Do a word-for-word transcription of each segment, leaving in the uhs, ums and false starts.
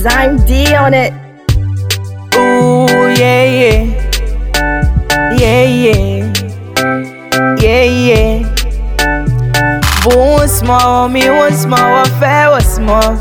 Zyme D on it. Ooh, yeah, yeah. Yeah, yeah. Yeah, yeah. Boom small, me one small, affair was small.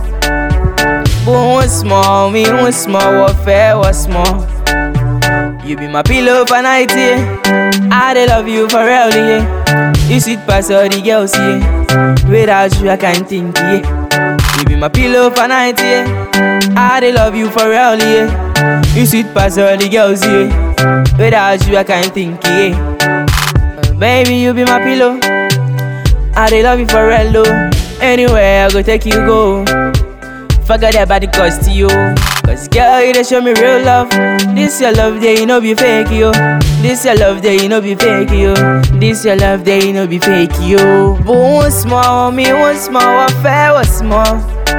Boom small, me one small, affair was small. You be my pillow for night, yeah. I dey love you for real, yeah. You sit past all the girls, yeah. Without you, I can't think, yeah. You be my pillow for night, yeah. I dey love you for real, yeah. You sit past all the girls, yeah. Without you, I can't think, yeah. Baby, you be my pillow. I dey love you for real, though. Anywhere I go, take you go. Forget about the cost to you. Cause girl, you dey show me real love. This your love day, you know be fake, yo. This your love day, you know be fake, yo. This your love day, you know be fake, yo. Boom small, me one small, affair was small.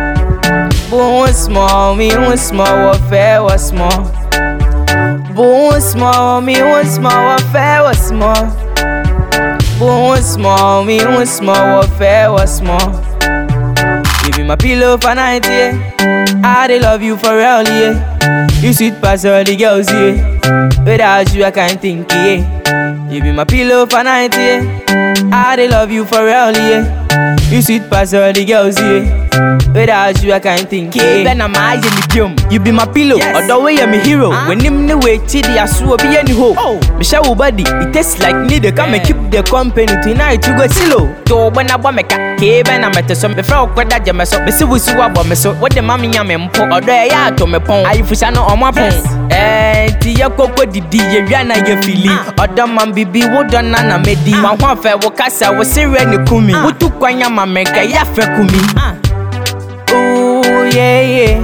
Boom small, me one small, affair was small. Boom small, me one small, affair was small. Boom small, me one small, affair was small. You be my pillow for night, yeah. I dey love you for real, yeah. You sit past all the girls, yeah. Without you, I can't think, yeah. You be my pillow for night, yeah. I dey love you for real, yeah. You sit past all the girls, yeah. Without you, I can't think, yeah. Ben am I in the game? You be my pillow, yes. Or the way I'm a hero. Huh? When him the way chidi asu be any ho. Oh. Michelle body, it tastes like need come and keep the company tonight. You go silo. To when I want meka, ke ben am at some before kwada jameso. Besi wusu wa bomeso. What the mommy yam mpo or the ya to me pon. I fish no on my pon. Eh, tiya koko didi ye yana ye fili. Oda man bibi wodo nana medi. Wan hwa fe wo kasa wo sire ni kumi. Wutu kwanya mameka ya fe kumi. Ooh, yeah, yeah.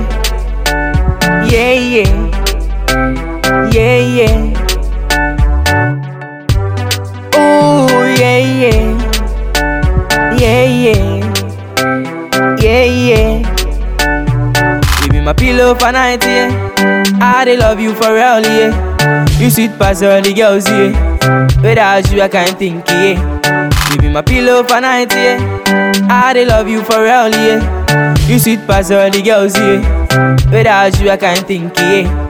Yeah, yeah. Yeah, yeah. Ooh, yeah, yeah. Yeah, yeah. Yeah, yeah. You be my pillow for night, yeah. I dey love you for real, yeah. You sit past all the girls, yeah. Without you, I can't think, yeah. You be my pillow for night, yeah. I dey love you for real, yeah. You sit past all the girls, yeah. Without you, I can't think, yeah.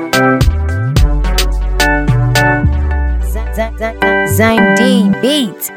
Zyme D beat.